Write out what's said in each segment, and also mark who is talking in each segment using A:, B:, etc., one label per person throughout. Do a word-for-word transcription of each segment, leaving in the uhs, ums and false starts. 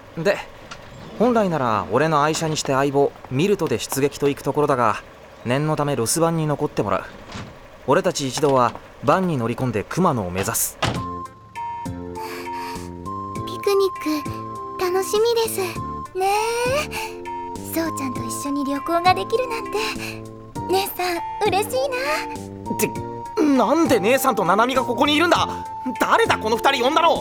A: で、本来なら俺の愛車にして相棒ミルトで出撃と行くところだが、念のため留守番に残ってもらう。俺たち一同はバンに乗り込んで熊野を目指す。
B: ピクニック楽しみですねえ。そうちゃんと一緒に旅行ができるなんて姉さん嬉しいな。
A: ってなんで姉さんとナナミがここにいるんだ。誰だこの二人呼んだの。
B: はい。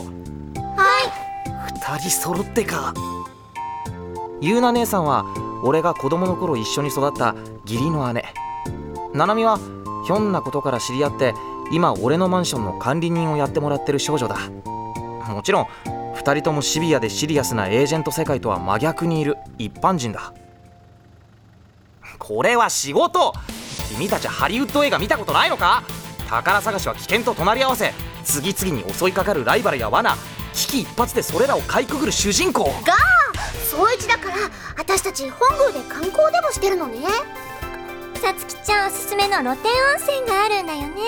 A: 二人揃ってか。ゆうな姉さんは俺が子供の頃一緒に育った義理の姉。ナナミはひょんなことから知り合って今俺のマンションの管理人をやってもらってる少女だ。もちろん二人ともシビアでシリアスなエージェント世界とは真逆にいる一般人だ。これは仕事。君たちハリウッド映画見たことないのか。宝探しは危険と隣り合わせ、次々に襲いかかるライバルや罠、危機一髪でそれらをかいくぐる主人公
B: が総一だから、私たち本宮で観光でもしてるのね。さつきちゃんおすすめの露天温泉があるんだよね。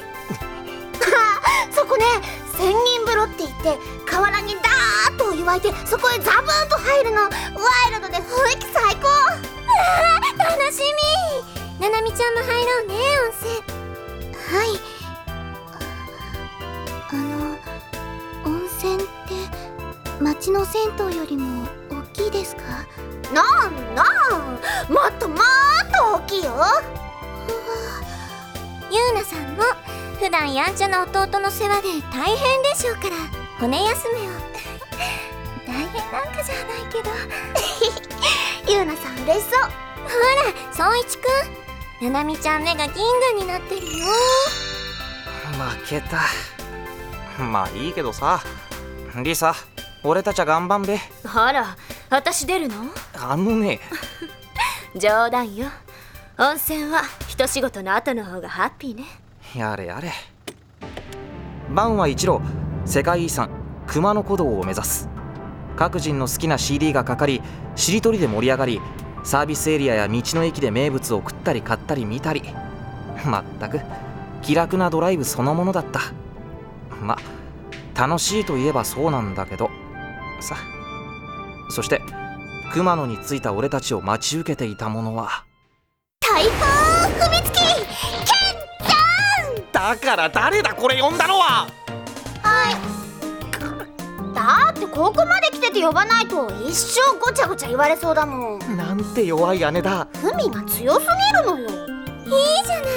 B: そこね、千人風呂って言って河原にダーッとお湯沸いて、そこへザブーンと入るの。ワイルドで雰囲気最高。楽しみ。ななみちゃんも入ろうね、温泉。はい。あの温泉って町の銭湯よりも大きいですか。なんなんもっともっと大きいよ。ゆうなさんも普段やんちゃな弟の世話で大変でしょうから、骨休めを。大変なんかじゃないけど。ゆうなさん嬉しそう。ほらそういちくん、ななみちゃん目が銀河になってるよ。
A: 負けた。まあいいけどさ、リサ、俺たちは頑張んべ。
C: あら、私出るの？
A: あのね。
C: 冗談よ。温泉は一仕事の後の方がハッピーね。
A: やれやれ。バンは一路世界遺産熊野古道を目指す。各人の好きな シーディー がかかり、しりとりで盛り上がり、サービスエリアや道の駅で名物を食ったり買ったり見たり、まったく気楽なドライブそのものだった。ま、楽しいといえばそうなんだけどさ。そして熊野に着いた俺たちを待ち受けていたものは、
B: タイパー踏みつきケンちゃん。
A: だから誰だこれ呼んだのは。
B: はい。だってここまで来てて呼ばないと一生ごちゃごちゃ言われそうだもん。
A: なんて弱い姉だ。
B: ふみが強すぎるのよ。いいじゃない、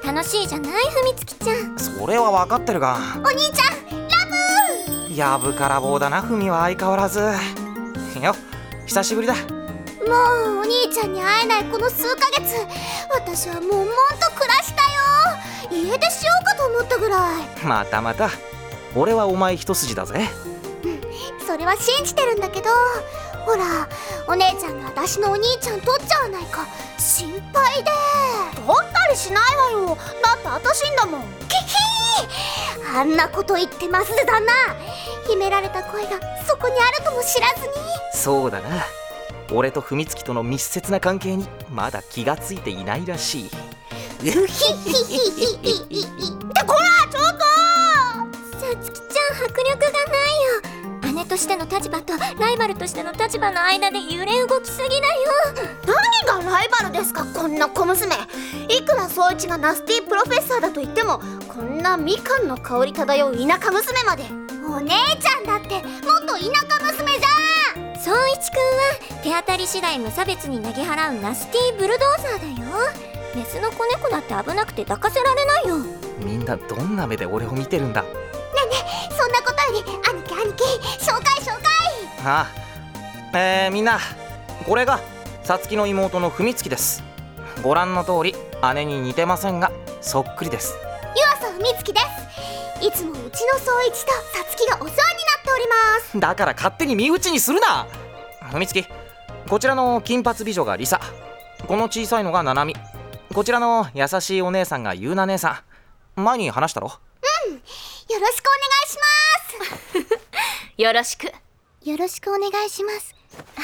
B: 楽しいじゃないふみつきちゃん。
A: それは分かってるが。
B: お兄ちゃんラブ。
A: やぶから棒だな、ふみは相変わらずよ。久しぶりだ。
B: もうお兄ちゃんに会えないこの数ヶ月、私は悶々と暮らしたよ。家出しようかと思ったぐらい。
A: またまた、俺はお前一筋だぜ。
B: それは信じてるんだけど、ほらお姉ちゃんが私のお兄ちゃん取っちゃわないか心配で。取ったりしないわよ。だって私んだもん。キヒー、あんなこと言ってますぜ旦那。秘められた声がそこにあるとも知らずに。
A: そうだな、俺と文月との密接な関係にまだ気がついていないらしい。
B: うひひひひひひってこらちょっと。さつきちゃん迫力がないよ。姉としての立場とライバルとしての立場の間で揺れ動きすぎだよ。何がライバルですかこんな小娘。いくら宗一がナスティプロフェッサーだと言っても、こんなみかんの香り漂う田舎娘まで。お姉ちゃんだってもっと田舎娘じゃん。宗一くんは手当たり次第無差別に投げ払うナスティブルドーザーだよ。メスの子猫だって危なくて抱かせられないよ。
A: みんなどんな目で俺を見てるんだ。
B: ねえねえ、そんなことより兄貴兄貴、紹介紹介。
A: ああ、えー、みんな、これがさつきの妹の文月です。ご覧の通り姉に似てませんがそっくりです。
B: 湯浅文月です。いつもうちの宗一とさつきがお世話になっております。
A: だから勝手に身内にするな。文月、こちらの金髪美女がリサ、この小さいのがナナミ、こちらの優しいお姉さんがゆうな姉さん。前に話したろ。
B: うん、よろしくお願いします。
C: よろしく。
B: よろしくお願いします。はい、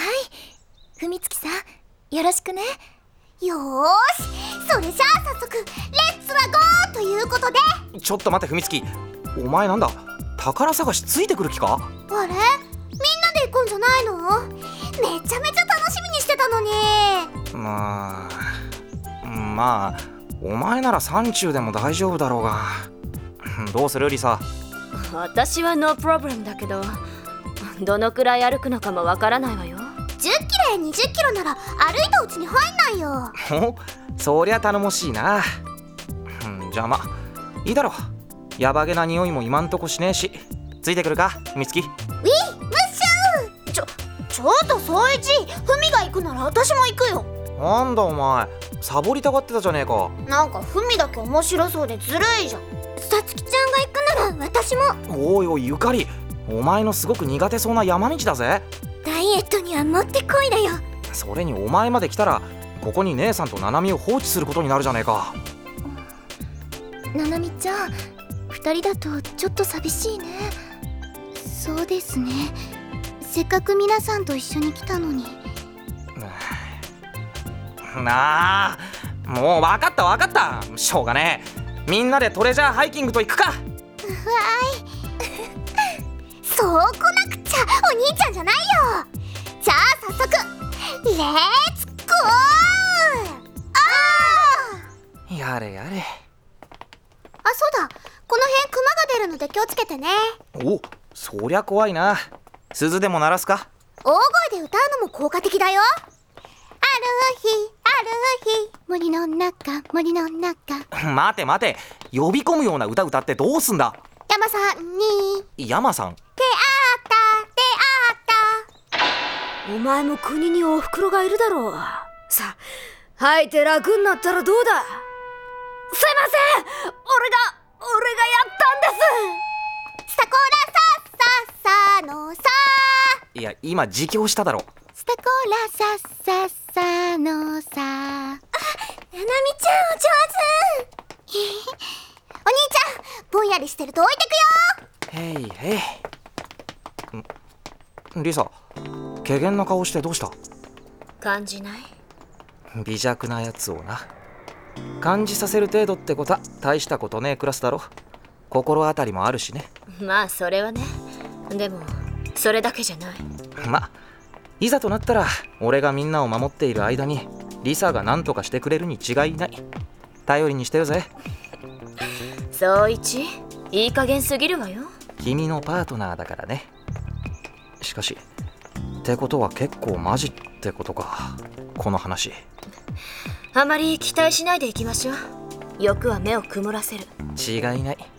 B: 文月さんよろしくね。よーし、それじゃあ早速レッツはゴーということで。
A: ちょっと待って文月、お前なんだ宝探しついてくる気か。
B: あれ、みんなでくんじゃないの？めちゃめちゃ楽しみにしてたのに。
A: まあまあお前なら山中でも大丈夫だろうが。どうするリサ？
C: 私はノープロブレムだけど、どのくらい歩くのかもわからないわよ。
B: じゅっキロやにじゅっキロなら歩いたうちに入んないよ。
A: お、そりゃ頼もしいな。うん、じゃあまいいだろう。やばげな匂いも今んとこしねえし。ついてくるかみつき？
B: ウィムッシュー。ちょちょっと宗一、ふみが行くなら私も行くよ。
A: なんだお前、サボりたがってたじゃねえか。
B: なんかふみだけ面白そうでずるいじゃん。さつきちゃんが行くなら私も。
A: おいおいゆかり、お前のすごく苦手そうな山道だぜ。
B: ダイエットにはもってこいだよ。
A: それにお前まで来たらここに姉さんとナナミを放置することになるじゃねえか。
B: ななみちゃん、二人だとちょっと寂しいね。そうですね、せっかく皆さんと一緒に来たのに。
A: なあ、もう分かった分かった。しょうがねえ、みんなでトレジャーハイキングと行くか。
B: わーいそう来なくちゃお兄ちゃんじゃないよ。じゃあ早速レッツゴー。あ
A: やれやれ。
B: あ、そうだ、この辺クマが出るので気をつけてね。
A: お、そりゃ怖いな。鈴でも鳴らすか？
B: 大声で歌うのも効果的だよ。ある日ある日森の中森の中。
A: 待て待て、呼び込むような歌歌ってどうすんだ。
B: 山さんに
A: 山さん。
B: 出会った出会った。
C: お前も国におふくろがいるだろう。さあ吐いて楽になったらどうだ。すいません、俺が俺がやったんです。
B: スタコラサッサッサのさ。
A: いや今自供しただろ。
B: スタコラサッサッサのさ。あ、ななみちゃんお上手。お兄ちゃんぼんやりしてると置いてくよ。
A: へいへい。んリサ、怪訝な顔してどうした？
C: 感じない？
A: 微弱なやつをな。感じさせる程度ってことは大したことねえクラスだろ。心当たりもあるしね。
C: まあそれはね。でもそれだけじゃない。
A: ま、いざとなったら俺がみんなを守っている間にリサが何とかしてくれるに違いない。頼りにしてるぜ。
C: 宗一、いい加減すぎるわよ。
A: 君のパートナーだからね。しかしってことは結構マジってことか、この話。
C: あまり期待しないでいきましょう。欲は目を曇らせる。
A: 違いない。